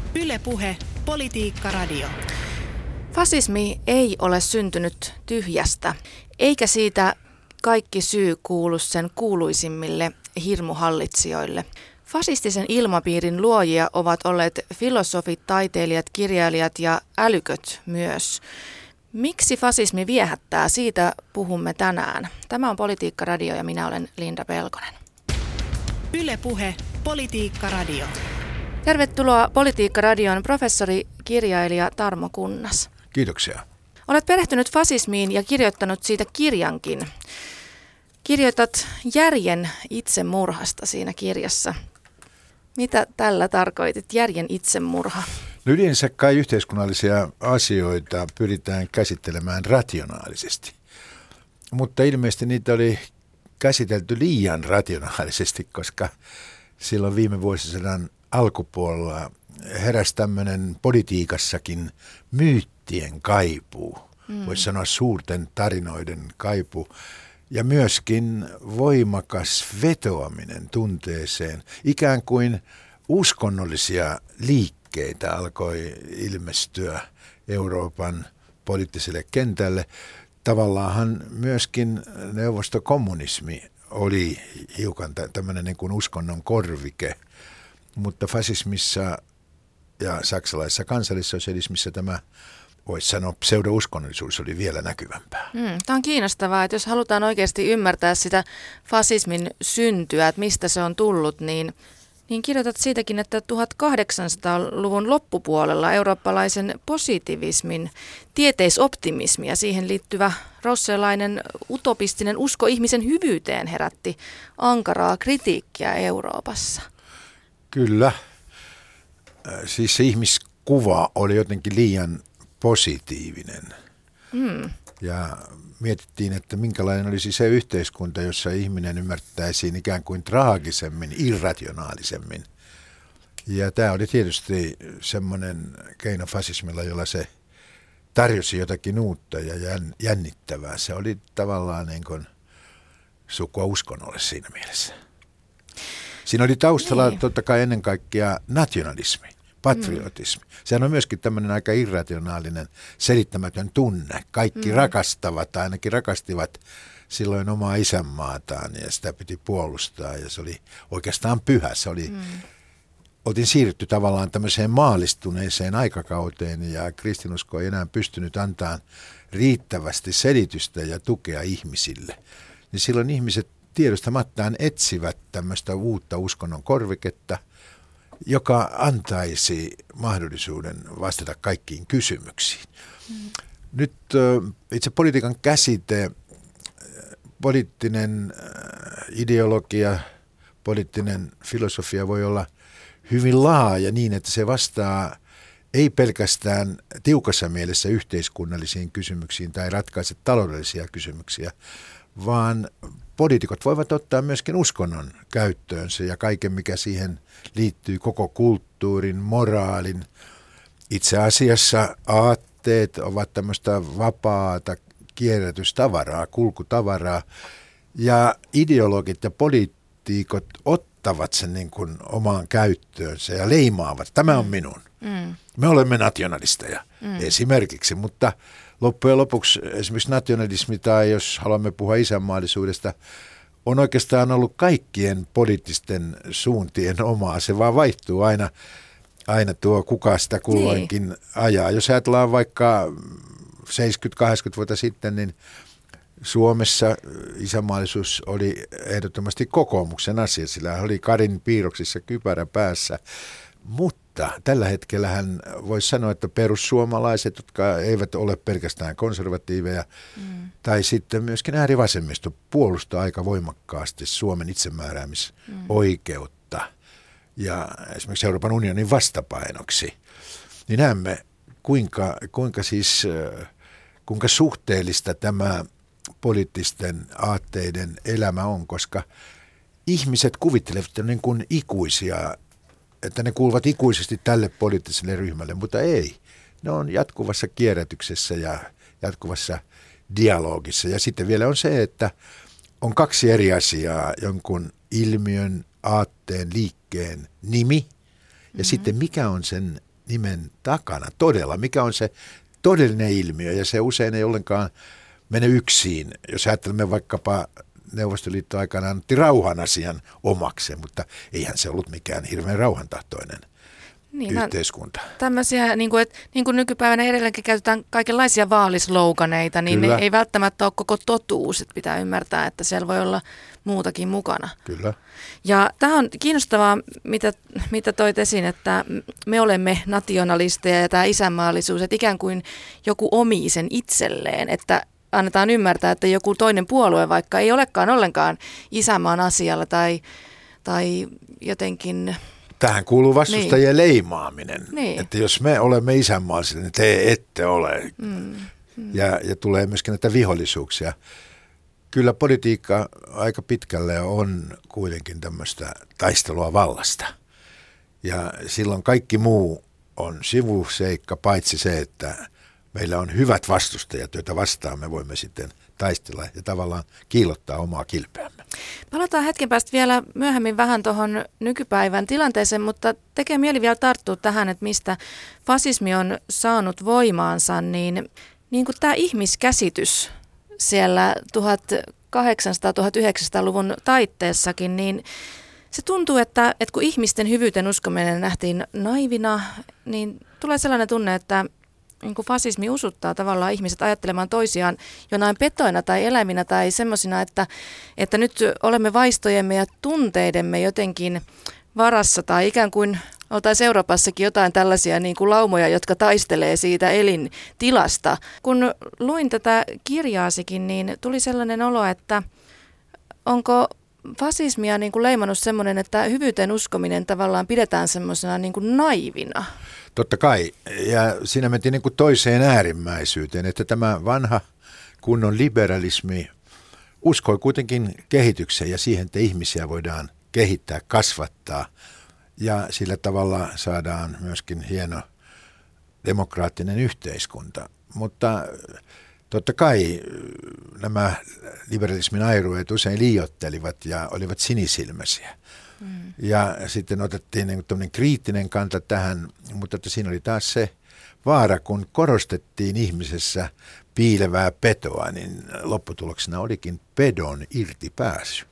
Yle Puhe, Politiikka Radio. Fasismi ei ole syntynyt tyhjästä, eikä siitä kaikki syy kuulu sen kuuluisimmille hirmuhallitsijoille. Fasistisen ilmapiirin luojia ovat olleet filosofit, taiteilijat, kirjailijat ja älyköt myös. Miksi fasismi viehättää? Siitä puhumme tänään. Tämä on Politiikka Radio ja minä olen Linda Pelkonen. Yle Puhe, Politiikka Radio. Tervetuloa Politiikka Radioon professori, kirjailija Tarmo Kunnas. Kiitoksia. Olet perehtynyt fasismiin ja kirjoittanut siitä kirjankin. Kirjoitat järjen itsemurhasta siinä kirjassa. Mitä tällä tarkoitit, järjen itsemurha? No yleensä kai yhteiskunnallisia asioita pyritään käsittelemään rationaalisesti, mutta ilmeisesti niitä oli käsitelty liian rationaalisesti, koska silloin viime vuosisadan alkupuolella heräsi tämmöinen politiikassakin myyttien kaipuu, voisi sanoa suurten tarinoiden kaipuu, ja myöskin voimakas vetoaminen tunteeseen, ikään kuin uskonnollisia liikkeitä alkoi ilmestyä Euroopan poliittiselle kentälle. Tavallaanhan myöskin neuvostokommunismi oli hiukan tämmöinen niin kuin uskonnon korvike, mutta fasismissa ja saksalaisessa kansallissosialismissa tämä, voisi sanoa, pseudo-uskonnollisuus oli vielä näkyvämpää. Tämä on kiinnostavaa, että jos halutaan oikeasti ymmärtää sitä fasismin syntyä, että mistä se on tullut, niin kirjoitat siitäkin, että 1800-luvun loppupuolella eurooppalaisen positivismin tieteisoptimismi ja siihen liittyvä rosselainen utopistinen usko ihmisen hyvyyteen herätti ankaraa kritiikkiä Euroopassa. Kyllä. Siis se ihmiskuva oli jotenkin liian positiivinen. Ja mietittiin, että minkälainen olisi se yhteiskunta, jossa ihminen ymmärtäisiin ikään kuin traagisemmin, irrationaalisemmin. Ja tämä oli tietysti semmoinen keino fasismilla, jolla se tarjosi jotakin uutta ja jännittävää. Se oli tavallaan niin kuin sukua uskonnolle siinä mielessä. Siinä oli taustalla totta kai ennen kaikkea nationalismi, patriotismi. Sehän on myöskin tämmöinen aika irrationaalinen, selittämätön tunne. Kaikki rakastavat, ainakin rakastivat silloin omaa isänmaataan ja sitä piti puolustaa ja se oli oikeastaan pyhä. Se oli, oltiin siirrytty tavallaan tämmöiseen maallistuneeseen aikakauteen ja kristinusko ei enää pystynyt antamaan riittävästi selitystä ja tukea ihmisille. Niin silloin ihmiset tiedostamattaan etsivät tämmöistä uutta uskonnon korviketta, joka antaisi mahdollisuuden vastata kaikkiin kysymyksiin. Nyt itse politiikan käsite, poliittinen ideologia, poliittinen filosofia voi olla hyvin laaja niin, että se vastaa ei pelkästään tiukassa mielessä yhteiskunnallisiin kysymyksiin tai ratkaise taloudellisia kysymyksiä, vaan poliitikot voivat ottaa myöskin uskonnon käyttöönsä ja kaiken, mikä siihen liittyy, koko kulttuurin, moraalin. Itse asiassa aatteet ovat tämmöistä vapaata kierrätystavaraa, kulkutavaraa, ja ideologit ja poliitikot ottavat sen niin kuin omaan käyttöönsä ja leimaavat. Tämä on minun. Me olemme nationalisteja esimerkiksi, mutta loppujen lopuksi esimerkiksi nationalismi tai jos haluamme puhua isänmaallisuudesta, on oikeastaan ollut kaikkien poliittisten suuntien omaa. Se vaan vaihtuu aina tuo kuka sitä kulloinkin ajaa. Jos ajatellaan vaikka 70-80 vuotta sitten, niin Suomessa isänmaallisuus oli ehdottomasti kokoomuksen asia. Sillä oli Karin piirroksissa kypärä päässä. Mutta tällä hetkellähän voisi sanoa, että perussuomalaiset, jotka eivät ole pelkästään konservatiiveja, tai sitten myöskin äärivasemmisto puolustaa aika voimakkaasti Suomen itsemääräämisoikeutta ja esimerkiksi Euroopan unionin vastapainoksi. Niin näemme, kuinka suhteellista tämä poliittisten aatteiden elämä on, koska ihmiset kuvittelevat niin kuin ikuisia, että ne kuuluvat ikuisesti tälle poliittiselle ryhmälle, mutta ei. Ne on jatkuvassa kierrätyksessä ja jatkuvassa dialogissa. Ja sitten vielä on se, että on kaksi eri asiaa, jonkun ilmiön, aatteen, liikkeen nimi ja sitten mikä on sen nimen takana todella, mikä on se todellinen ilmiö, ja se usein ei ollenkaan mene yksin. Jos ajattelemme vaikkapa Neuvostoliitto aikanaan otti rauhan asian omakseen, eihän se ollut mikään hirveän rauhantahtoinen yhteiskunta. Tämmöisiä, niin kuin nykypäivänä edelleenkin käytetään kaikenlaisia vaalisloganeita, niin ne ei välttämättä ole koko totuus. Että pitää ymmärtää, että siellä voi olla muutakin mukana. Kyllä. Ja tämä on kiinnostavaa, mitä toit esiin, että me olemme nationalisteja ja tämä isänmaallisuus, että ikään kuin joku omii sen itselleen, että annetaan ymmärtää, että joku toinen puolue vaikka ei olekaan ollenkaan isänmaan asialla tai jotenkin. Tähän kuuluu vastustajien leimaaminen, Niin. Että jos me olemme isänmaallisia, niin te ette ole. Ja tulee myöskin näitä vihollisuuksia. Kyllä politiikka aika pitkälle on kuitenkin tämmöistä taistelua vallasta. Ja silloin kaikki muu on sivuseikka, paitsi se, että meillä on hyvät vastustajat, joita vastaan me voimme sitten taistella ja tavallaan kiillottaa omaa kilpeämme. Palataan hetken päästä vielä myöhemmin vähän tuohon nykypäivän tilanteeseen, mutta tekee mieli vielä tarttua tähän, että mistä fasismi on saanut voimaansa, niin kuin tämä ihmiskäsitys siellä 1800-1900-luvun taitteessakin, niin se tuntuu, että kun ihmisten hyvyyteen uskominen nähtiin naivina, niin tulee sellainen tunne, että niin kuin fasismi usuttaa tavallaan ihmiset ajattelemaan toisiaan jonain petoina tai eläiminä tai semmoisina, että nyt olemme vaistojemme ja tunteidemme jotenkin varassa tai ikään kuin oltaisiin Euroopassakin jotain tällaisia niin kuin laumoja, jotka taistelee siitä elintilasta. Kun luin tätä kirjaasikin, niin tuli sellainen olo, että onko fasismia niin kuin leimannut semmoinen, että hyvyyteen uskominen tavallaan pidetään semmoisena niin kuin naivina. Totta kai, ja siinä mentiin niin kuin toiseen äärimmäisyyteen, että tämä vanha kunnon liberalismi uskoi kuitenkin kehitykseen ja siihen, että ihmisiä voidaan kehittää, kasvattaa ja sillä tavalla saadaan myöskin hieno demokraattinen yhteiskunta. Mutta totta kai nämä liberalismin airueet usein liioittelivat ja olivat sinisilmäisiä. Ja sitten otettiin niin kuin kriittinen kanta tähän, mutta että siinä oli taas se vaara, kun korostettiin ihmisessä piilevää petoa, niin lopputuloksena olikin pedon irtipääsy.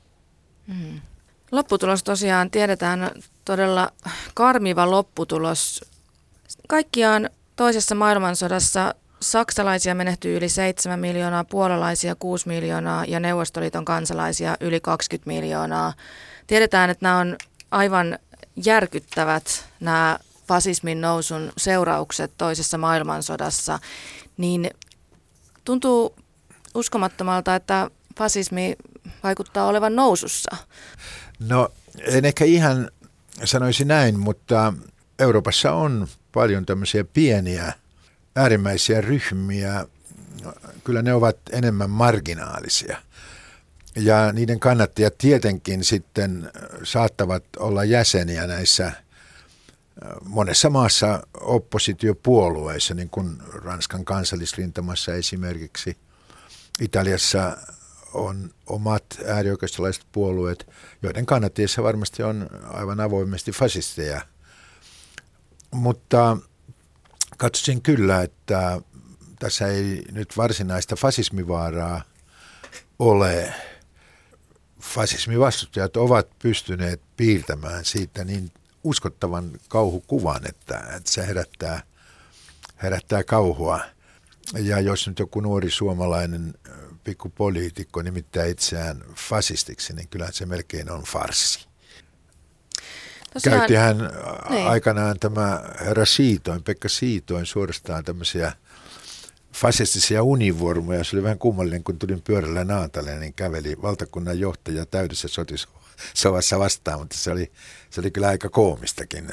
Lopputulos tosiaan tiedetään, todella karmiva lopputulos. Kaikkiaan toisessa maailmansodassa saksalaisia menehtyi yli 7 miljoonaa, puolalaisia 6 miljoonaa ja Neuvostoliiton kansalaisia yli 20 miljoonaa. Tiedetään, että nämä on aivan järkyttävät nämä fasismin nousun seuraukset toisessa maailmansodassa, niin tuntuu uskomattomalta, että fasismi vaikuttaa olevan nousussa. No en ehkä ihan sanoisi näin, mutta Euroopassa on paljon tämmöisiä pieniä äärimmäisiä ryhmiä. Kyllä ne ovat enemmän marginaalisia. Ja niiden kannattajat tietenkin sitten saattavat olla jäseniä näissä monessa maassa oppositiopuolueissa, niin kuin Ranskan kansallisrintamassa esimerkiksi. Italiassa on omat äärioikeistolaiset puolueet, joiden kannattajissa varmasti on aivan avoimesti fasisteja. Mutta katsoisin kyllä, että tässä ei nyt varsinaista fasismivaaraa ole. Fasismivastustajat ovat pystyneet piirtämään siitä niin uskottavan kauhukuvan, että se herättää kauhua. Ja jos nyt joku nuori suomalainen pikkupoliitikko nimittää itseään fasistiksi, niin kyllähän se melkein on farssi. Käyttihän aikanaan tämä herra Siitoin, Pekka Siitoin suorastaan tämmöisiä fasistisia univormuja. Se oli vähän kummallinen, kun tulin pyörällä Naantaleen, niin käveli valtakunnan johtaja täydessä sotisovassa vastaan, mutta se oli kyllä aika koomistakin.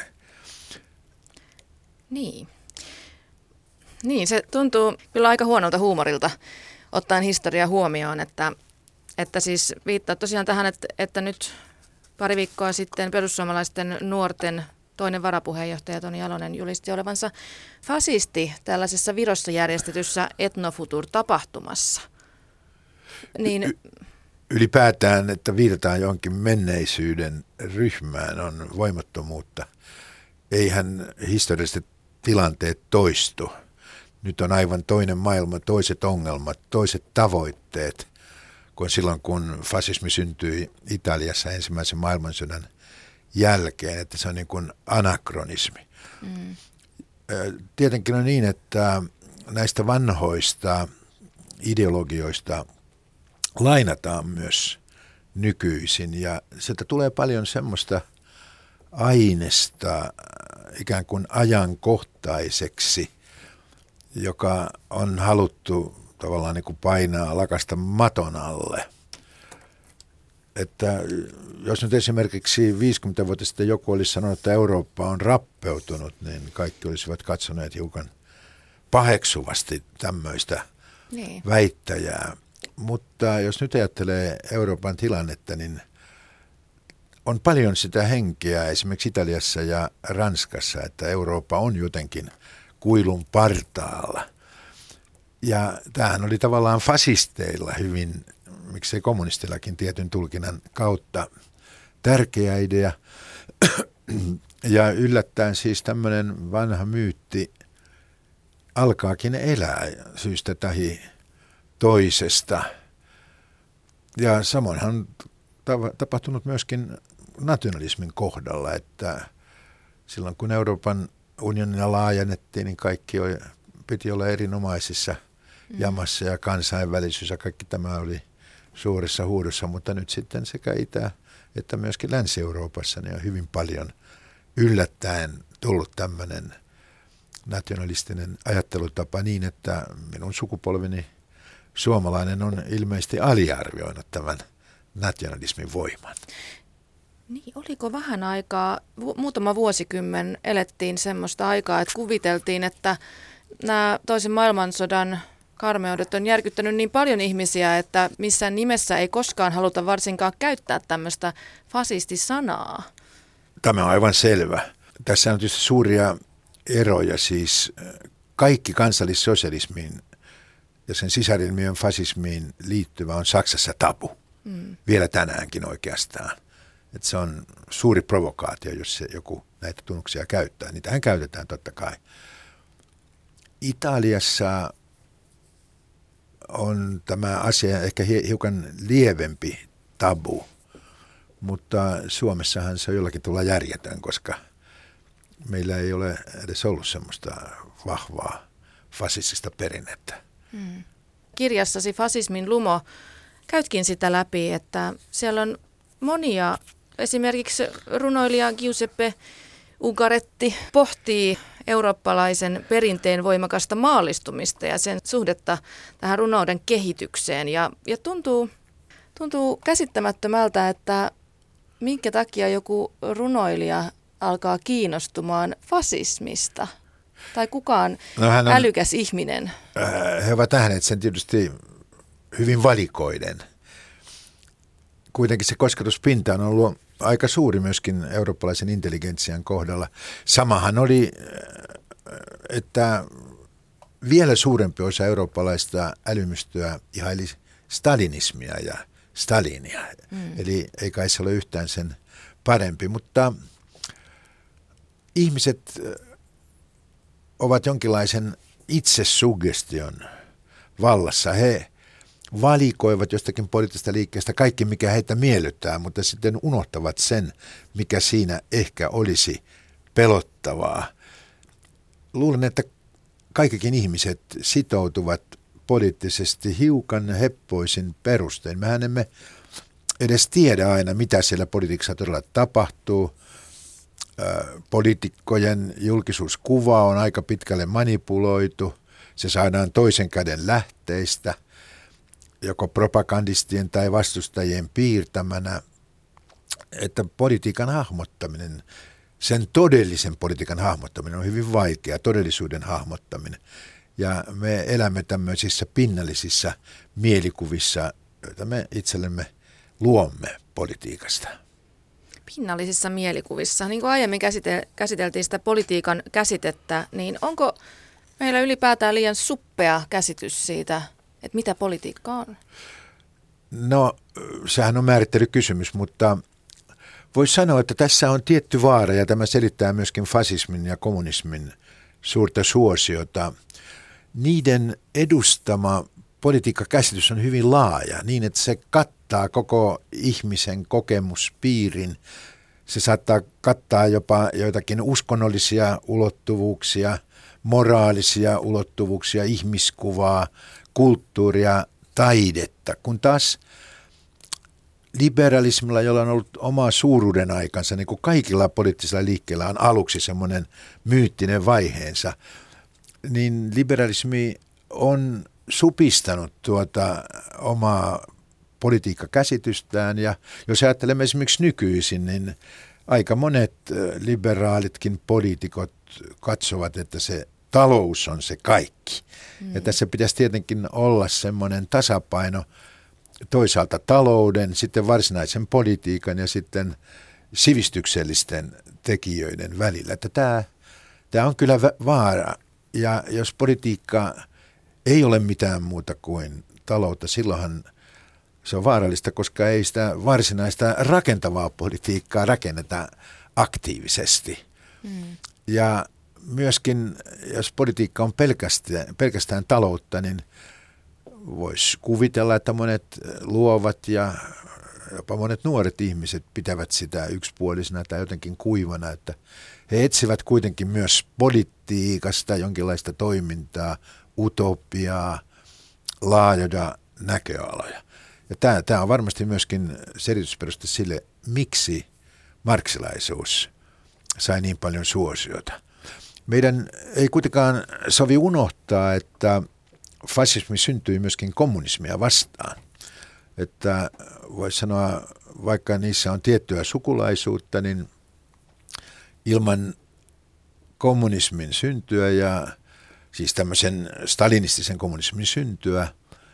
Niin, se tuntuu kyllä aika huonolta huumorilta, ottaen historia huomioon, että siis viittaa tosiaan tähän, että nyt pari viikkoa sitten perussuomalaisten nuorten toinen varapuheenjohtaja Toni Jalonen julisti olevansa fasisti tällaisessa Virossa järjestetyssä Ethnofutur-tapahtumassa. Niin ylipäätään, että viitataan johonkin menneisyyden ryhmään, on voimattomuutta. Eihän historiallisesti tilanteet toistu. Nyt on aivan toinen maailma, toiset ongelmat, toiset tavoitteet kuin silloin, kun fasismi syntyi Italiassa ensimmäisen maailmansodan jälkeen, että se on niin kuin anakronismi. Tietenkin on niin, että näistä vanhoista ideologioista lainataan myös nykyisin ja sieltä tulee paljon semmoista aineesta ikään kuin ajankohtaiseksi, joka on haluttu tavallaan niin kuin painaa, lakasta maton alle. Että jos nyt esimerkiksi 50 vuotta sitten joku olisi sanonut, että Eurooppa on rappeutunut, niin kaikki olisivat katsoneet hiukan paheksuvasti tämmöistä väittäjää. Mutta jos nyt ajattelee Euroopan tilannetta, niin on paljon sitä henkeä esimerkiksi Italiassa ja Ranskassa, että Eurooppa on jotenkin kuilun partaalla. Ja tämähän oli tavallaan fasisteilla hyvin, miksei kommunistillakin tietyn tulkinnan kautta tärkeä idea. Ja yllättäen siis tämmöinen vanha myytti alkaakin elää syystä tai toisesta. Ja samoinhan on tapahtunut myöskin nationalismin kohdalla, että silloin kun Euroopan unionia laajennettiin, niin kaikki piti olla erinomaisissa jamassa ja kansainvälisyys ja kaikki tämä oli suuressa huudossa, mutta nyt sitten sekä Itä- että myöskin Länsi-Euroopassa niin on hyvin paljon yllättäen tullut tämmöinen nationalistinen ajattelutapa niin, että minun sukupolveni suomalainen on ilmeisesti aliarvioinut tämän nationalismin voiman. Niin, oliko vähän aikaa, muutama vuosikymmen elettiin semmoista aikaa, että kuviteltiin, että nämä toisen maailmansodan karmeudet on järkyttänyt niin paljon ihmisiä, että missään nimessä ei koskaan haluta varsinkaan käyttää tämmöistä fasistisanaa. Tämä on aivan selvä. Tässä on tietysti suuria eroja, siis kaikki kansallissosialismiin ja sen sisarilmiön fasismiin liittyvä on Saksassa tabu. Vielä tänäänkin oikeastaan. Että se on suuri provokaatio, jos se joku näitä tunnuksia käyttää. Niitähän käytetään totta kai. Italiassa on tämä asia ehkä hiukan lievempi tabu, mutta Suomessahan se on jollakin tulla järjetön, koska meillä ei ole edes ollut semmoista vahvaa fasistista perinnettä. Kirjassasi Fasismin lumo käytkin sitä läpi, että siellä on monia, esimerkiksi runoilija Giuseppe Ungaretti pohtii eurooppalaisen perinteen voimakasta maallistumista ja sen suhdetta tähän runouden kehitykseen. Ja tuntuu käsittämättömältä, että minkä takia joku runoilija alkaa kiinnostumaan fasismista tai kukaan älykäs ihminen. He ovat nähneet sen tietysti hyvin valikoiden. Kuitenkin se kosketuspinta on ollut aika suuri myöskin eurooppalaisen intelligentsian kohdalla. Samahan oli, että vielä suurempi osa eurooppalaista älymystöä ihaili stalinismia ja Stalinia. Eli ei kai se ole yhtään sen parempi, mutta ihmiset ovat jonkinlaisen itsesuggestion vallassa. He valikoivat jostakin poliittisesta liikkeestä kaikki, mikä heitä miellyttää, mutta sitten unohtavat sen, mikä siinä ehkä olisi pelottavaa. Luulen, että kaikkikin ihmiset sitoutuvat poliittisesti hiukan heppoisin perustein. Mehän emme edes tiedä aina, mitä siellä politiikassa todella tapahtuu. Poliitikkojen julkisuuskuva on aika pitkälle manipuloitu. Se saadaan toisen käden lähteistä, joko propagandistien tai vastustajien piirtämänä, että politiikan hahmottaminen, sen todellisen politiikan hahmottaminen on hyvin vaikea, todellisuuden hahmottaminen. Ja me elämme tämmöisissä pinnallisissa mielikuvissa, joita me itsellemme luomme politiikasta. Pinnallisissa mielikuvissa. Niin kuin aiemmin käsiteltiin sitä politiikan käsitettä, niin onko meillä ylipäätään liian suppea käsitys siitä, että mitä politiikka on? No, sehän on määrittelykysymys, mutta voisi sanoa, että tässä on tietty vaara, ja tämä selittää myöskin fasismin ja kommunismin suurta suosiota. Niiden edustama politiikkakäsitys on hyvin laaja, niin että se kattaa koko ihmisen kokemuspiirin. Se saattaa kattaa jopa joitakin uskonnollisia ulottuvuuksia, moraalisia ulottuvuuksia, ihmiskuvaa, kulttuuria, taidetta, kun taas liberalismilla, jolla on ollut oma suuruuden aikansa, niin kuin kaikilla poliittisilla liikkeillä on aluksi semmoinen myyttinen vaiheensa, niin liberalismi on supistanut tuota omaa politiikkakäsitystään, ja jos ajattelemme esimerkiksi nykyisin, niin aika monet liberaalitkin poliitikot katsovat, että se talous on se kaikki. Ja tässä pitäisi tietenkin olla semmoinen tasapaino toisaalta talouden, sitten varsinaisen politiikan ja sitten sivistyksellisten tekijöiden välillä. Että tämä on kyllä vaara. Ja jos politiikka ei ole mitään muuta kuin taloutta, silloinhan se on vaarallista, koska ei sitä varsinaista rakentavaa politiikkaa rakenneta aktiivisesti. Ja myöskin, jos politiikka on pelkästään taloutta, niin voisi kuvitella, että monet luovat ja jopa monet nuoret ihmiset pitävät sitä yksipuolisena tai jotenkin kuivana, että he etsivät kuitenkin myös politiikasta jonkinlaista toimintaa, utopiaa, laajoja näköaloja. Ja tämä on varmasti myöskin selitysperuste sille, miksi marksilaisuus sai niin paljon suosiota. Meidän ei kuitenkaan sovi unohtaa, että fasismi syntyi myöskin kommunismia vastaan. Että voisi sanoa, vaikka niissä on tiettyä sukulaisuutta, niin ilman kommunismin syntyä ja siis tämmöisen stalinistisen kommunismin syntyä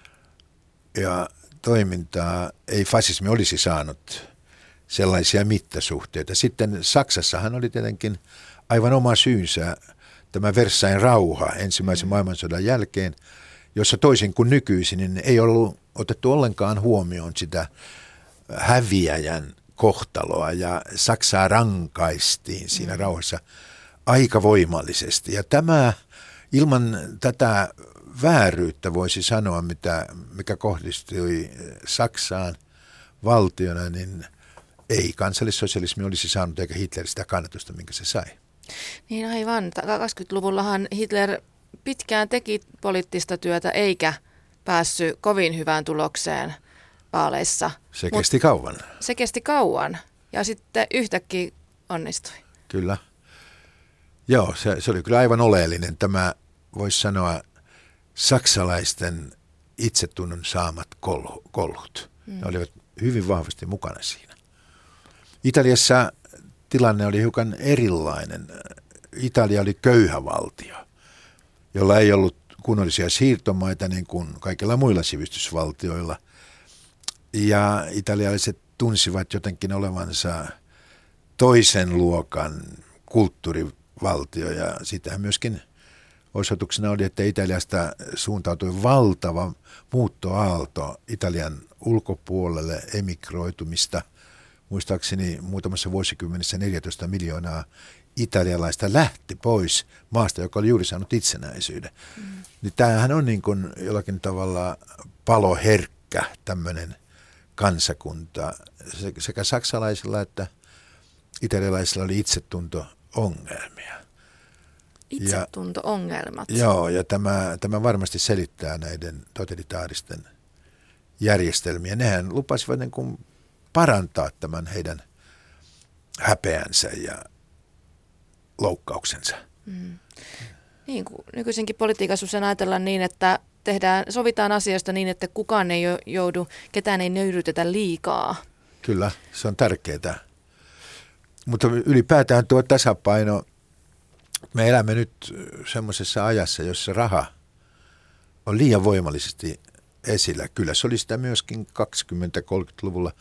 ja toimintaa ei fasismi olisi saanut sellaisia mittasuhteita. Sitten Saksassahan oli tietenkin aivan oma syynsä tämä Versailles rauha ensimmäisen maailmansodan jälkeen, jossa toisin kuin nykyisin niin ei ollut otettu ollenkaan huomioon sitä häviäjän kohtaloa ja Saksaa rankaistiin siinä rauhassa aika voimallisesti. Ja tämä ilman tätä vääryyttä voisi sanoa, mikä kohdistui Saksaan valtiona, niin ei kansallissosialismi olisi saanut eikä Hitler sitä kannatusta, minkä se sai. Niin aivan. 20-luvullahan Hitler pitkään teki poliittista työtä eikä päässyt kovin hyvään tulokseen vaaleissa. Se kesti kauan. Se kesti kauan ja sitten yhtäkkiä onnistui. Kyllä. Joo, se oli kyllä aivan oleellinen. Tämä voisi sanoa saksalaisten itsetunnon saamat kolhut. Ne olivat hyvin vahvasti mukana siinä. Italiassa tilanne oli hiukan erilainen. Italia oli köyhä valtio, jolla ei ollut kunnollisia siirtomaita niin kuin kaikilla muilla sivistysvaltioilla. Ja italialaiset tunsivat jotenkin olevansa toisen luokan kulttuurivaltio ja sitähän myöskin osoituksena oli, että Italiasta suuntautui valtava muuttoaalto Italian ulkopuolelle emigroitumista. Muistaakseni muutamassa vuosikymmenessä 14 miljoonaa italialaista lähti pois maasta, joka oli juuri saanut itsenäisyyden. Niin tämähän on niin kuin jollakin tavalla paloherkkä tämmöinen kansakunta. Sekä saksalaisilla että italialaisilla oli itsetunto-ongelmia. Itsetunto-ongelmat. Joo, ja tämä varmasti selittää näiden totalitaaristen järjestelmiä. Nehän lupasivat niin kuin parantaa tämän heidän häpeänsä ja loukkauksensa. Niin kuin nykyisinkin politiikassa usein ajatellaan niin, että sovitaan asioista niin, että kukaan ei ketään ei nöyryytetä liikaa. Kyllä, se on tärkeää. Mutta ylipäätään tuo tasapaino, me elämme nyt semmoisessa ajassa, jossa raha on liian voimallisesti esillä. Kyllä se oli sitä myöskin 20-30-luvulla.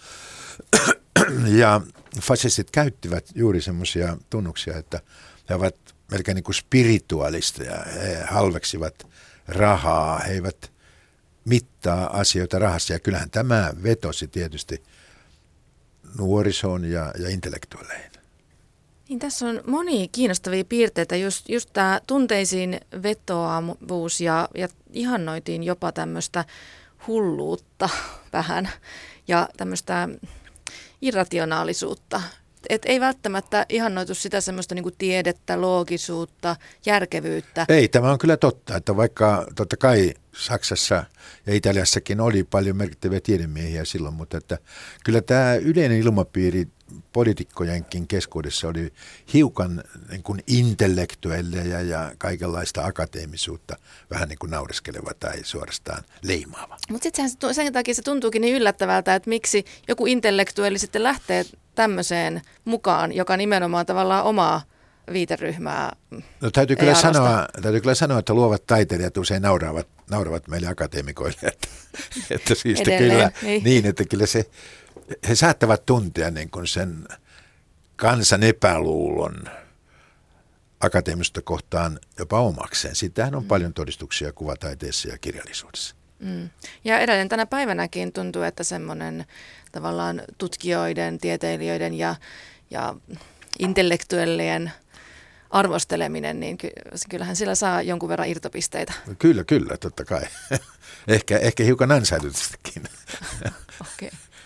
Ja fasistit käyttivät juuri semmoisia tunnuksia, että he ovat melkein niin kuin spiritualisteja. He halveksivat rahaa, he eivät mittaa asioita rahassa. Ja kyllähän tämä vetosi tietysti nuorisoon ja intellektuaaleihin. Niin, tässä on monia kiinnostavia piirteitä, just tämä tunteisiin vetoavuus ja ihannoitiin jopa tämmöistä hulluutta vähän ja tämmöistä irrationaalisuutta. Et ei välttämättä ihannoitu sitä semmoista niinku tiedettä, loogisuutta, järkevyyttä. Ei, tämä on kyllä totta, että vaikka totta kai Saksassa ja Italiassakin oli paljon merkittäviä tiedemiehiä silloin, mutta että kyllä tämä yleinen ilmapiiri poliitikkojenkin keskuudessa oli hiukan niin kuin intellektuelleja ja kaikenlaista akateemisuutta, vähän niin kuin naureskeleva tai suorastaan leimaava. Mutta sitten sen takia se tuntuukin niin yllättävältä, että miksi joku intellektuelli sitten lähtee tämmöiseen mukaan, joka nimenomaan tavallaan omaa viiteryhmää. No täytyy kyllä sanoa, että luovat taiteilijat usein nauravat meille akateemikoille, että siis edelleen, kyllä niin, että kyllä he saattavat tuntea niin kuin sen kansan epäluulon akateemista kohtaan jopa omakseen. Siitähän on paljon todistuksia kuvataiteessa ja kirjallisuudessa. Ja edelleen tänä päivänäkin tuntuu, että semmoinen tavallaan tutkijoiden, tieteilijöiden ja intellektuellien arvosteleminen, niin kyllähän sillä saa jonkun verran irtopisteitä. Kyllä, totta kai. ehkä hiukan ansaitustikin. Okay.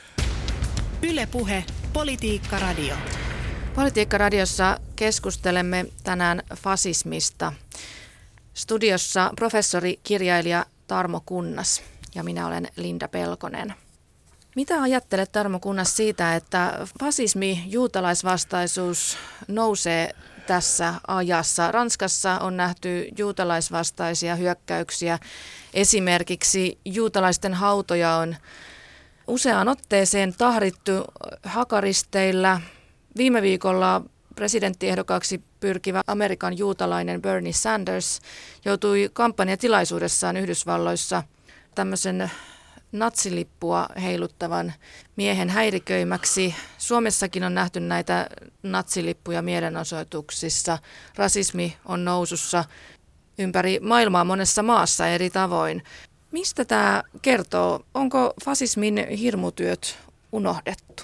Yle Puhe, Politiikka Radio. Politiikka Radiossa keskustelemme tänään fasismista. Studiossa professori, kirjailija Tarmo Kunnas ja minä olen Linda Pelkonen. Mitä ajattelet, Tarmo Kunnas, siitä, että fasismi, juutalaisvastaisuus nousee tässä ajassa? Ranskassa on nähty juutalaisvastaisia hyökkäyksiä. Esimerkiksi juutalaisten hautoja on useaan otteeseen tahdittu hakaristeillä. Viime viikolla presidenttiehdokkaaksi pyrkivä Amerikan juutalainen Bernie Sanders joutui kampanjatilaisuudessaan Yhdysvalloissa tämmöisen natsilippua heiluttavan miehen häiriköimäksi. Suomessakin on nähty näitä natsilippuja mielenosoituksissa. Rasismi on nousussa ympäri maailmaa monessa maassa eri tavoin. Mistä tämä kertoo? Onko fasismin hirmutyöt unohdettu?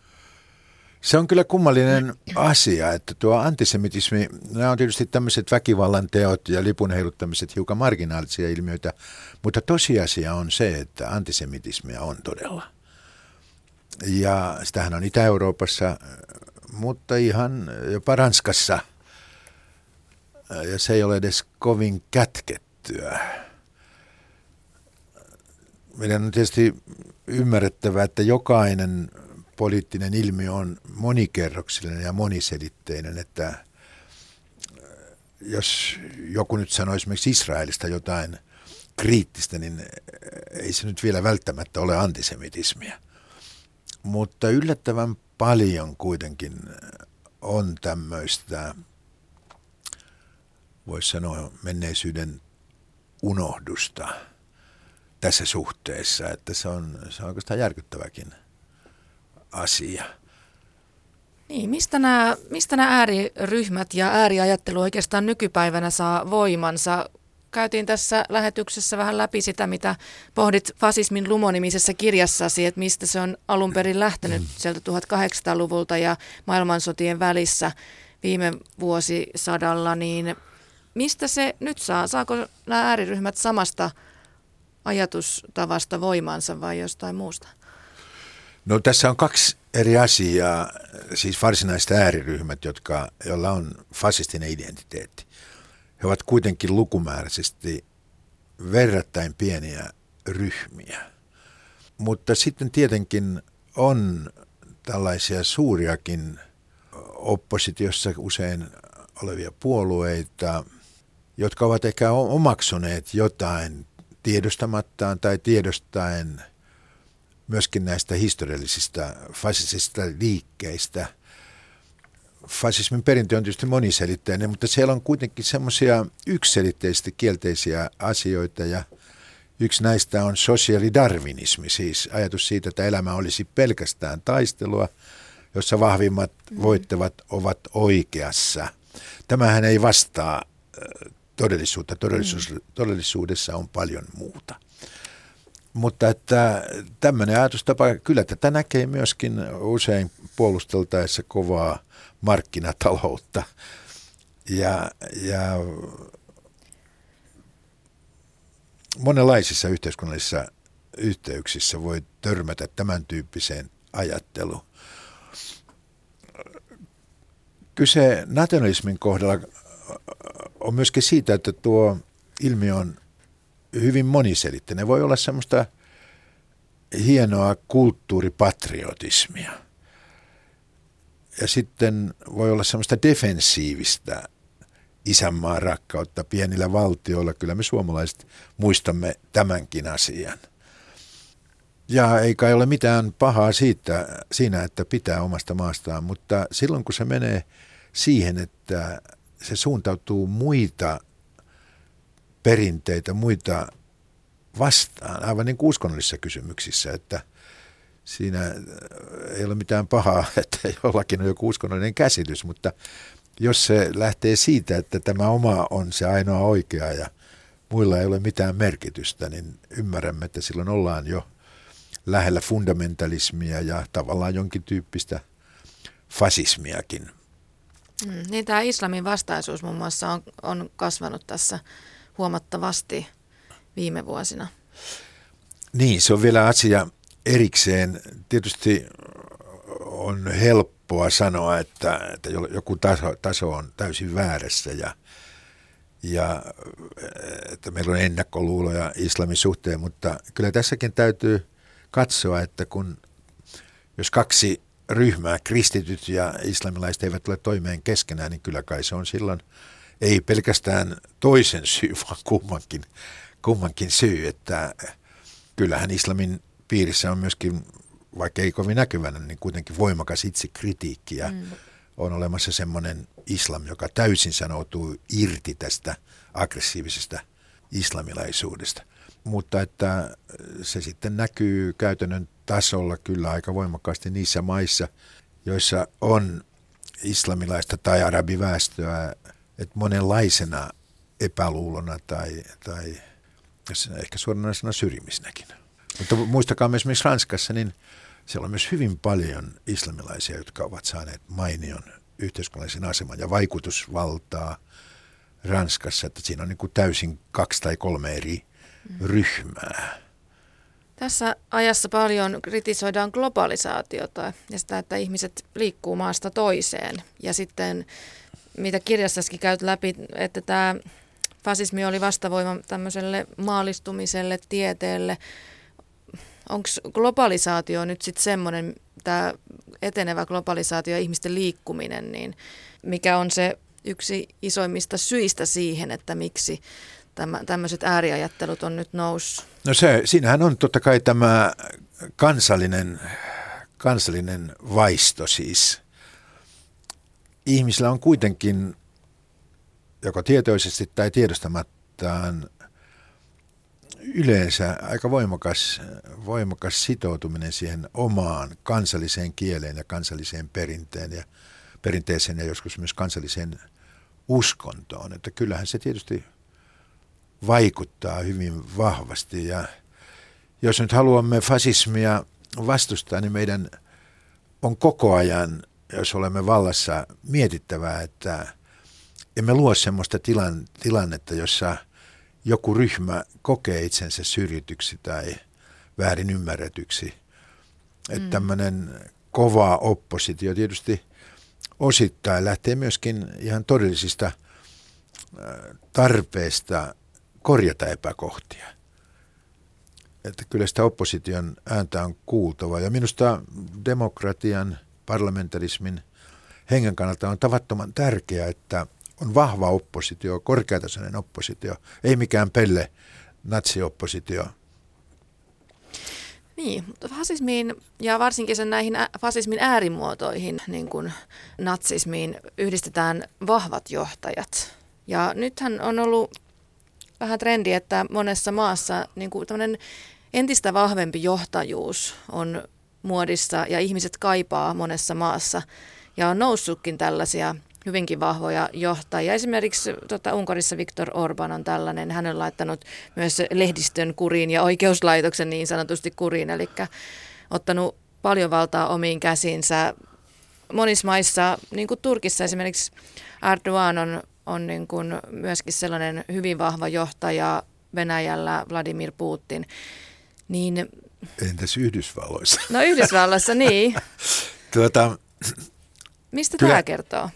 Se on kyllä kummallinen asia, että tuo antisemitismi, nämä on tietysti tämmöiset väkivallan teot ja lipun heiluttamiset hiukan marginaalisia ilmiöitä, mutta tosiasia on se, että antisemitismiä on todella. Ja sitähän on Itä-Euroopassa, mutta ihan jopa Ranskassa, ja se ei ole edes kovin kätkettyä. Meidän on tietysti ymmärrettävä, että jokainen poliittinen ilmiö on monikerroksellinen ja moniselitteinen, että jos joku nyt sanoo esimerkiksi Israelista jotain kriittistä, niin ei se nyt vielä välttämättä ole antisemitismiä. Mutta yllättävän paljon kuitenkin on tämmöistä, voisi sanoa, menneisyyden unohdusta tässä suhteessa, että se on oikeastaan järkyttäväkin asia. Niin, mistä nämä ääriryhmät ja ääriajattelu oikeastaan nykypäivänä saa voimansa? Käytiin tässä lähetyksessä vähän läpi sitä, mitä pohdit fasismin Lumo-nimisessä kirjassasi, että mistä se on alun perin lähtenyt sieltä 1800-luvulta ja maailmansotien välissä viime vuosisadalla, niin mistä se nyt saa? Saako nämä ääriryhmät samasta ajatustavasta voimansa vai jostain muusta? No tässä on kaksi eri asiaa, siis varsinaiset ääriryhmät, joilla on fasistinen identiteetti. He ovat kuitenkin lukumääräisesti verrattain pieniä ryhmiä. Mutta sitten tietenkin on tällaisia suuriakin oppositiossa usein olevia puolueita, jotka ovat ehkä omaksuneet jotain tiedostamattaan tai tiedostaen myöskin näistä historiallisista fasistisista liikkeistä. Fasismin perintö on tietysti moniselitteinen, mutta siellä on kuitenkin semmoisia yksiselitteisesti kielteisiä asioita ja yksi näistä on sosiaalidarwinismi, siis ajatus siitä, että elämä olisi pelkästään taistelua, jossa vahvimmat voittavat ovat oikeassa. Tämähän ei vastaa todellisuutta. Todellisuudessa on paljon muuta. Mutta että tämmöinen ajatustapa, kyllä tätä näkee myöskin usein puolusteltaessa kovaa markkinataloutta. Ja monenlaisissa yhteiskunnallisissa yhteyksissä voi törmätä tämän tyyppiseen ajatteluun. Kyse nationalismin kohdalla on myöskin siitä, että tuo ilmiö on hyvin moniselitteinen. Voi olla semmoista hienoa kulttuuripatriotismia. Ja sitten voi olla semmoista defensiivistä isänmaan rakkautta pienillä valtioilla. Kyllä me suomalaiset muistamme tämänkin asian. Ja ei kai ole mitään pahaa siinä, että pitää omasta maastaan, mutta silloin kun se menee siihen, että se suuntautuu muita perinteitä, muita vastaan, aivan niin kuin uskonnollisissa kysymyksissä, että siinä ei ole mitään pahaa, että jollakin on joku uskonnollinen käsitys, mutta jos se lähtee siitä, että tämä oma on se ainoa oikea ja muilla ei ole mitään merkitystä, niin ymmärrämme, että silloin ollaan jo lähellä fundamentalismia ja tavallaan jonkin tyyppistä fasismiakin. Niin tämä islamin vastaisuus muun muassa on kasvanut tässä huomattavasti viime vuosina. Niin, se on vielä asia erikseen. Tietysti on helppoa sanoa, että joku taso on täysin väärässä ja että meillä on ennakkoluuloja islamin suhteen, mutta kyllä tässäkin täytyy katsoa, että jos kaksi ryhmää, kristityt ja islamilaiset eivät tule toimeen keskenään, niin kyllä kai se on silloin ei pelkästään toisen syy, vaan kummankin syy, että kyllähän islamin piirissä on myöskin, vaikka ei kovin näkyvänä, niin kuitenkin voimakas itsekritiikki ja on olemassa semmoinen islam, joka täysin sanoutuu irti tästä aggressiivisesta islamilaisuudesta. Mutta että se sitten näkyy käytännön tasolla kyllä aika voimakkaasti niissä maissa, joissa on islamilaista tai arabiväestöä, että monenlaisena epäluulona tai ehkä suoranaisena syrjimisenäkin. Mutta muistakaa myös esimerkiksi Ranskassa, niin siellä on myös hyvin paljon islamilaisia, jotka ovat saaneet mainion yhteiskunnallisen aseman ja vaikutusvaltaa Ranskassa, että siinä on niin kuin täysin 2 tai 3 eri ryhmää. Tässä ajassa paljon kritisoidaan globalisaatiota ja sitä, että ihmiset liikkuu maasta toiseen. Ja sitten, mitä kirjassaskin käyt läpi, että tämä fasismi oli vastavoima tämmöiselle maalistumiselle, tieteelle. Onko globalisaatio nyt sitten semmoinen, tämä etenevä globalisaatio ja ihmisten liikkuminen, niin mikä on se yksi isoimmista syistä siihen, että miksi tämmöiset ääriajattelut on nyt noussut? No siinähän on totta kai tämä kansallinen vaisto siis. Ihmisillä on kuitenkin joko tietoisesti tai tiedostamattaan yleensä aika voimakas sitoutuminen siihen omaan kansalliseen kieleen ja kansalliseen perinteeseen ja joskus myös kansalliseen uskontoon. Että kyllähän se tietysti vaikuttaa hyvin vahvasti ja jos nyt haluamme fasismia vastustaa, niin meidän on koko ajan, jos olemme vallassa, mietittävää, että emme luo semmoista tilannetta, jossa joku ryhmä kokee itsensä syrjityksi tai väärin ymmärretyksi. Että tämmöinen kova oppositio tietysti osittain lähtee myöskin ihan todellisista tarpeesta korjata epäkohtia. Että kyllä sitä opposition ääntä on kuultava. Ja minusta demokratian, parlamentarismin hengen kannalta on tavattoman tärkeää, että on vahva oppositio, korkeatasoinen oppositio, ei mikään pelle natsioppositio. Niin, mutta fasismiin ja varsinkin sen näihin fasismin äärimuotoihin, niin kuin natsismiin, yhdistetään vahvat johtajat. Ja nythän on ollut vähän trendi, että monessa maassa niin kuin tämmöinen entistä vahvempi johtajuus on muodissa ja ihmiset kaipaa monessa maassa. Ja on noussutkin tällaisia hyvinkin vahvoja johtajia. Esimerkiksi Unkarissa Viktor Orbán on tällainen. Hän on laittanut myös lehdistön kuriin ja oikeuslaitoksen niin sanotusti kuriin, eli ottanut paljon valtaa omiin käsiinsä. Monissa maissa, niin kuin Turkissa esimerkiksi Erdoğan on niin kuin myöskin sellainen hyvin vahva johtaja, Venäjällä Vladimir Putin. Niin, entäs Yhdysvalloissa? No Yhdysvalloissa, niin. Mistä kyllä, tämä kertoo?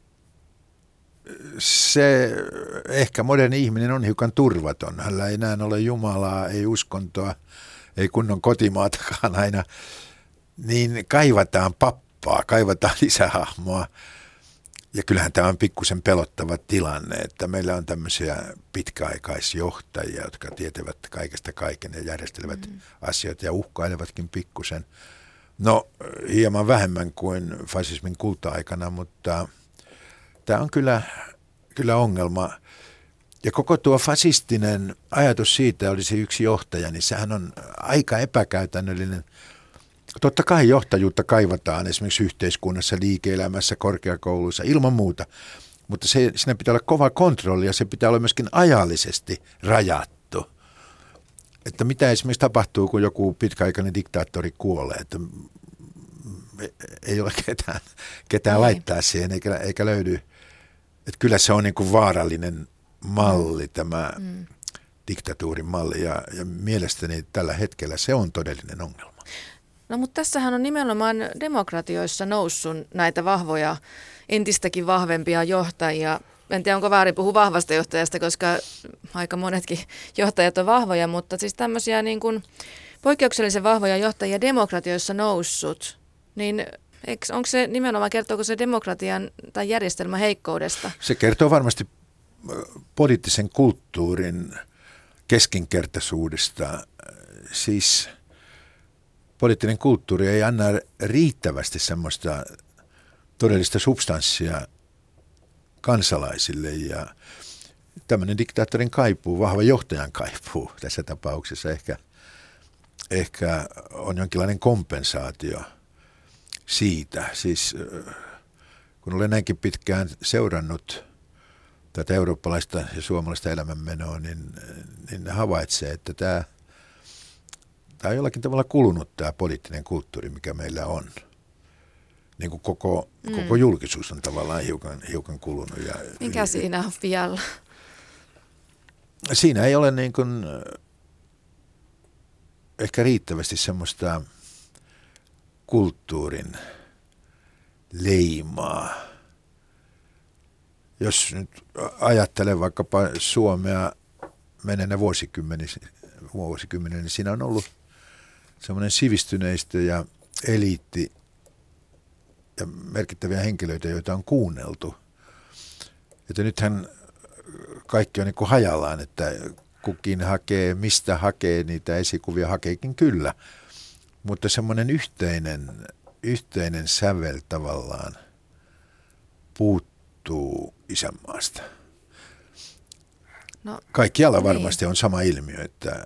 Se ehkä moderni ihminen on hiukan turvaton. Hänellä ei enää ole Jumalaa, ei uskontoa, ei kunnon kotimaatakaan aina. Niin kaivataan pappaa, kaivataan lisähahmoa. Ja kyllähän tämä on pikkusen pelottava tilanne, että meillä on tämmöisiä pitkäaikaisjohtajia, jotka tietävät kaikesta kaiken ja järjestelevät asioita ja uhkailevatkin pikkusen. No hieman vähemmän kuin fasismin kulta-aikana, mutta tämä on kyllä ongelma. Ja koko tuo fasistinen ajatus siitä olisi yksi johtaja, niin sehän on aika epäkäytännöllinen. Totta kai johtajuutta kaivataan esimerkiksi yhteiskunnassa, liike-elämässä, korkeakouluissa, ilman muuta. Mutta siinä pitää olla kova kontrolli ja se pitää olla myöskin ajallisesti rajattu. Että mitä esimerkiksi tapahtuu, kun joku pitkäaikainen diktaattori kuolee, että ei ole ketään laittaa siihen eikä löydy. Että kyllä se on niin kuin vaarallinen malli tämä diktatuurin malli ja mielestäni tällä hetkellä se on todellinen ongelma. No mutta tässähän on nimenomaan demokratioissa noussut näitä vahvoja, entistäkin vahvempia johtajia. En tiedä, onko väärin puhua vahvasta johtajasta, koska aika monetkin johtajat on vahvoja, mutta siis tämmöisiä niin kuin poikkeuksellisen vahvoja johtajia demokratioissa noussut, niin onko se nimenomaan, kertooko se demokratian tai järjestelmän heikkoudesta? Se kertoo varmasti poliittisen kulttuurin keskinkertaisuudesta. Siis poliittinen kulttuuri ei anna riittävästi semmoista todellista substanssia kansalaisille ja tämmöinen diktaattorin kaipuu, vahva johtajan kaipuu tässä tapauksessa ehkä on jonkinlainen kompensaatio siitä. Siis kun olen näinkin pitkään seurannut tätä eurooppalaista ja suomalaista elämänmenoa, niin havaitsee, että tämä on jollakin tavalla kulunut tämä poliittinen kulttuuri, mikä meillä on. Niin kuin koko julkisuus on tavallaan hiukan kulunut. Mikä siinä on vielä? Siinä ei ole niin kuin ehkä riittävästi semmoista kulttuurin leimaa. Jos nyt ajattelen vaikkapa Suomea menneenä vuosikymmenen, niin siinä on ollut semmoinen sivistyneistö ja eliitti ja merkittäviä henkilöitä, joita on kuunneltu. Että nythän kaikki on niin kuin hajallaan, että kukin hakee, mistä hakee, niitä esikuvia hakeekin kyllä. Mutta semmoinen yhteinen sävel tavallaan puuttuu isänmaasta. No, kaikkialla varmasti on sama ilmiö, että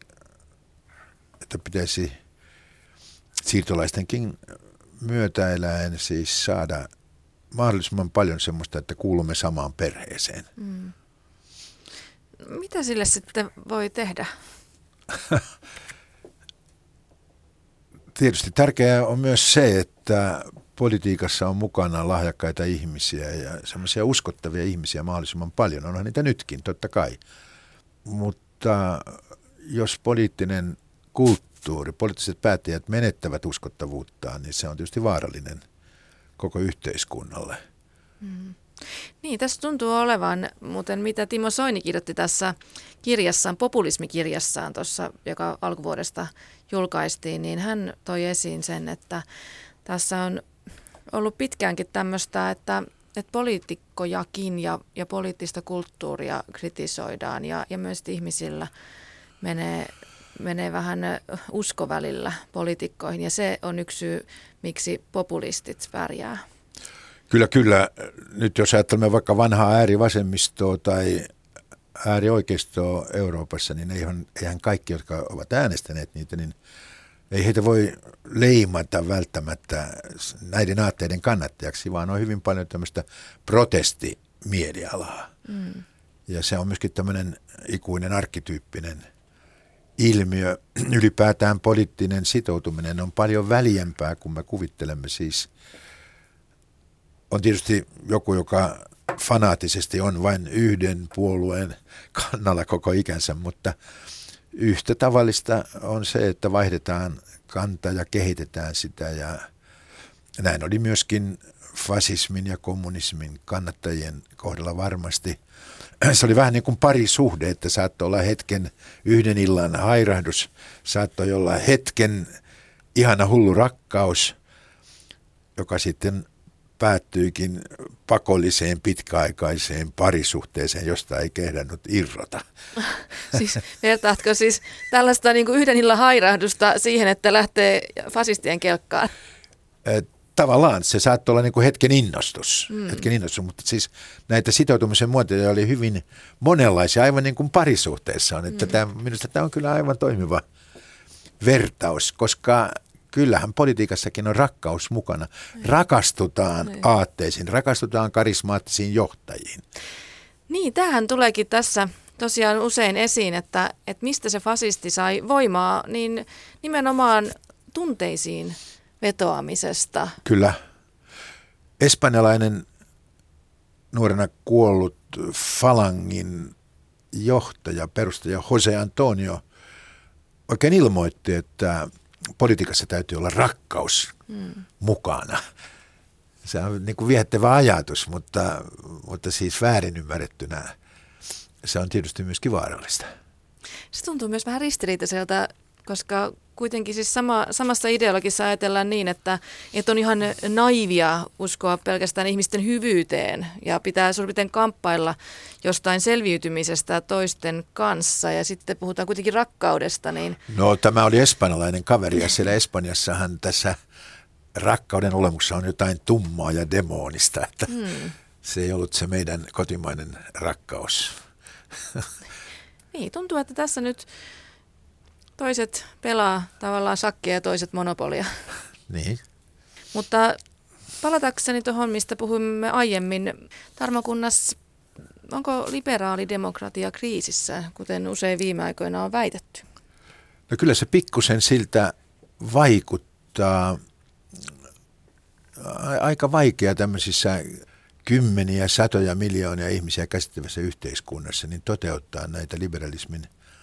pitäisi siirtolaistenkin myötäeläen siis saada mahdollisimman paljon semmoista, että kuulumme samaan perheeseen. Mitä sille sitten voi tehdä? Tietysti tärkeää on myös se, että politiikassa on mukana lahjakkaita ihmisiä ja semmoisia uskottavia ihmisiä mahdollisimman paljon. Onhan niitä nytkin, totta kai. Mutta jos poliittinen kulttuuri, poliittiset päättäjät menettävät uskottavuuttaan, niin se on tietysti vaarallinen koko yhteiskunnalle. Niin, tässä tuntuu olevan, muuten mitä Timo Soini kirjoitti tässä kirjassaan, populismikirjassaan tuossa, joka alkuvuodesta julkaistiin, niin hän toi esiin sen, että tässä on ollut pitkäänkin tämmöistä, että poliitikkojakin ja poliittista kulttuuria kritisoidaan ja myös ihmisillä menee vähän usko välillä poliitikkoihin ja se on yksi syy, miksi populistit pärjää. Kyllä. Nyt jos ajattelemme vaikka vanhaa äärivasemmistoa tai äärioikeistoa Euroopassa, niin eihän kaikki, jotka ovat äänestäneet niitä, niin Ei heitä voi leimata välttämättä näiden aatteiden kannattajaksi, vaan on hyvin paljon tämmöistä protestimielialaa. Ja se on myöskin tämmöinen ikuinen arkkityyppinen ilmiö. Ylipäätään poliittinen sitoutuminen on paljon väljempää kuin me kuvittelemme. Siis on tietysti joku, joka fanaattisesti on vain yhden puolueen kannalla koko ikänsä, mutta yhtä tavallista on se, että vaihdetaan kantaa ja kehitetään sitä. Ja näin oli myöskin fasismin ja kommunismin kannattajien kohdalla varmasti. Se oli vähän niin kuin parisuhde, että saattoi olla hetken yhden illan hairahdus, saattoi olla hetken ihana hullu rakkaus, joka sitten päättyikin pakolliseen pitkäaikaiseen parisuhteeseen, josta ei kehdannut irrota. Siis vertaatko siis tällaista niin kuin yhden illan hairahdusta siihen, että lähtee fasistien kelkkaan? Tavallaan se saattoi olla niin kuin hetken innostus, mutta siis näitä sitoutumisen muotoja oli hyvin monenlaisia, aivan niin kuin parisuhteessa on. Että minusta tämä on kyllä aivan toimiva vertaus, koska kyllähän politiikassakin on rakkaus mukana. Rakastutaan aatteisiin, rakastutaan karismaattisiin johtajiin. Niin, tämähän tuleekin tässä tosiaan usein esiin, että mistä se fasisti sai voimaa, niin nimenomaan tunteisiin vetoamisesta. Kyllä. Espanjalainen nuorena kuollut Falangin johtaja, perustaja Jose Antonio oikein ilmoitti, että politiikassa täytyy olla rakkaus mukana. Se on niin kuin viehättävä ajatus, mutta siis väärin ymmärrettynä se on tietysti myöskin vaarallista. Se tuntuu myös vähän ristiriitaiselta, koska kuitenkin siis samassa ideologissa ajatellaan niin, että on ihan naivia uskoa pelkästään ihmisten hyvyyteen ja pitää suurin piirtein kamppailla jostain selviytymisestä toisten kanssa ja sitten puhutaan kuitenkin rakkaudesta. Niin... No tämä oli espanjalainen kaveri ja siellä Espanjassahan tässä rakkauden olemuksessa on jotain tummaa ja demonista, että se ei ollut se meidän kotimainen rakkaus. Niin, tuntuu, että tässä nyt toiset pelaa tavallaan shakkia ja toiset monopolia. Niin. Mutta palatakseni tuohon, mistä puhuimme aiemmin, Tarmo Kunnas, onko liberaali demokratia kriisissä, kuten usein viime aikoina on väitetty? No kyllä se pikkusen siltä vaikuttaa. Aika vaikea tämmöisissä kymmeniä, satoja miljoonia ihmisiä käsittävässä yhteiskunnassa niin toteuttaa näitä liberalismin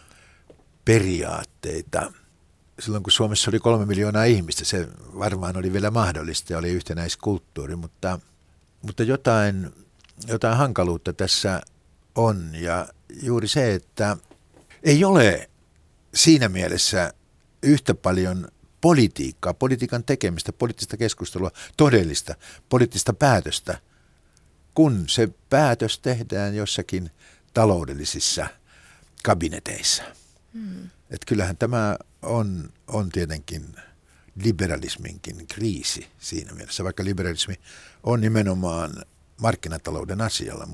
periaatteita. Silloin kun Suomessa oli 3 miljoonaa ihmistä, se varmaan oli vielä mahdollista ja oli yhtenäiskulttuuri, mutta jotain hankaluutta tässä on. Ja juuri se, että ei ole siinä mielessä yhtä paljon politiikan tekemistä, poliittista keskustelua, todellista poliittista päätöstä, kun se päätös tehdään jossakin taloudellisissa kabineteissa. Että kyllähän tämä on tietenkin liberalisminkin kriisi siinä mielessä, vaikka liberalismi on nimenomaan markkinatalouden asialla,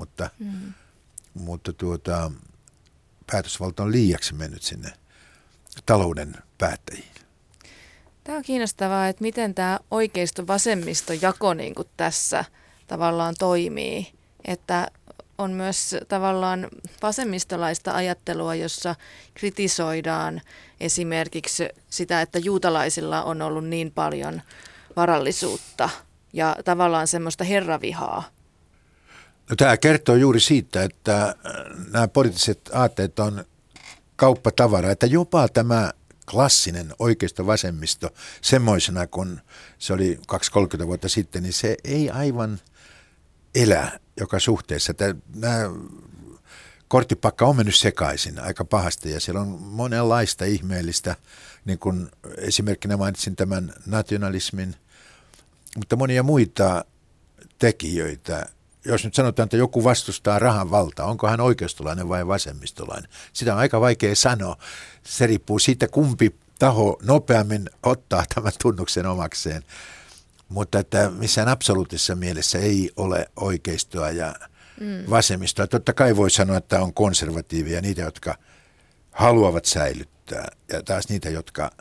mutta päätösvalta on liiaksi mennyt sinne talouden päättäjiin. Tämä on kiinnostavaa, että miten tämä oikeisto-vasemmisto-jako niin kuin tässä tavallaan toimii, että on myös tavallaan vasemmistolaista ajattelua, jossa kritisoidaan esimerkiksi sitä, että juutalaisilla on ollut niin paljon varallisuutta ja tavallaan semmoista herravihaa. No, tämä kertoo juuri siitä, että nämä poliittiset aatteet on kauppatavara, että jopa tämä klassinen oikeisto-vasemmisto semmoisena kuin se oli 20-30 vuotta sitten, niin se ei aivan elä joka suhteessa. Nämä korttipakka on mennyt sekaisin aika pahasti ja siellä on monenlaista ihmeellistä, niin kuin esimerkkinä mainitsin tämän nationalismin, mutta monia muita tekijöitä. Jos nyt sanotaan, että joku vastustaa rahan valtaa, onko hän oikeistolainen vai vasemmistolainen? Sitä on aika vaikea sanoa. Se riippuu siitä, kumpi taho nopeammin ottaa tämän tunnuksen omakseen. Mutta että missään absoluuttisessa mielessä ei ole oikeistoa ja vasemmistoa. Totta kai voi sanoa, että on konservatiivia, niitä, jotka haluavat säilyttää, ja taas niitä, jotka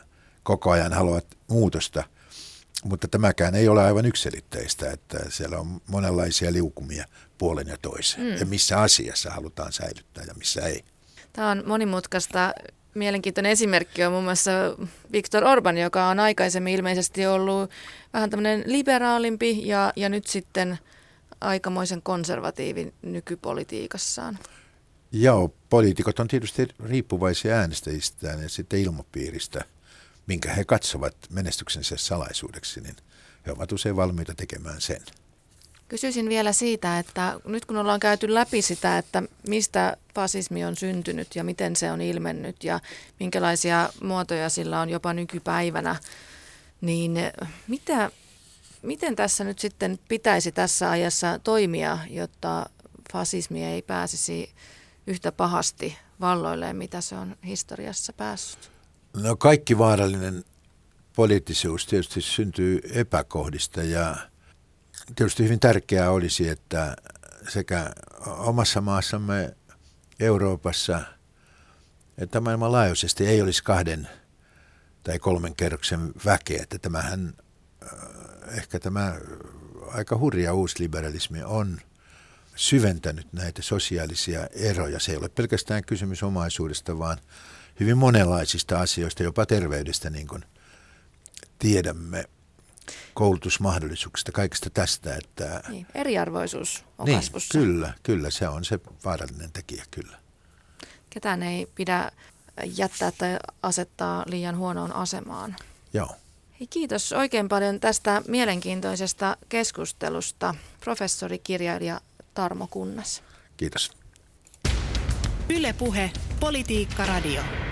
koko ajan haluavat muutosta, mutta tämäkään ei ole aivan yksiselitteistä, että siellä on monenlaisia liukumia puolen ja toisen. Ja missä asiassa halutaan säilyttää ja missä ei. Tämä on monimutkaista. Mielenkiintoinen esimerkki on muun muassa Viktor Orbán, joka on aikaisemmin ilmeisesti ollut vähän tämmöinen liberaalimpi ja nyt sitten aikamoisen konservatiivin nykypolitiikassaan. Joo, poliitikot on tietysti riippuvaisia äänestäjistään ja sitten ilmapiiristä, minkä he katsovat menestyksensä salaisuudeksi, niin he ovat usein valmiita tekemään sen. Kysyisin vielä siitä, että nyt kun ollaan käyty läpi sitä, että mistä fasismi on syntynyt ja miten se on ilmennyt ja minkälaisia muotoja sillä on jopa nykypäivänä, niin miten tässä nyt sitten pitäisi tässä ajassa toimia, jotta fasismi ei pääsisi yhtä pahasti valloilleen, mitä se on historiassa päässyt? No kaikki vaarallinen poliittisuus tietysti syntyy epäkohdista ja tietysti hyvin tärkeää olisi, että sekä omassa maassamme Euroopassa että maailmanlaajuisesti ei olisi 2 tai 3 kerroksen väkeä. Että tämähän, ehkä tämä aika hurja uusliberalismi on syventänyt näitä sosiaalisia eroja. Se ei ole pelkästään kysymys omaisuudesta, vaan hyvin monenlaisista asioista, jopa terveydestä, niin kuin tiedämme, koulutusmahdollisuuksista, kaikesta tästä. Että niin, eriarvoisuus on niin, kasvussa. Kyllä, se on se vaarallinen tekijä, kyllä. Ketään ei pidä jättää tai asettaa liian huonoon asemaan. Joo. Hei, kiitos oikein paljon tästä mielenkiintoisesta keskustelusta, professori, kirjailija Tarmo Kunnas. Kiitos. Yle Puhe, Politiikka Radio.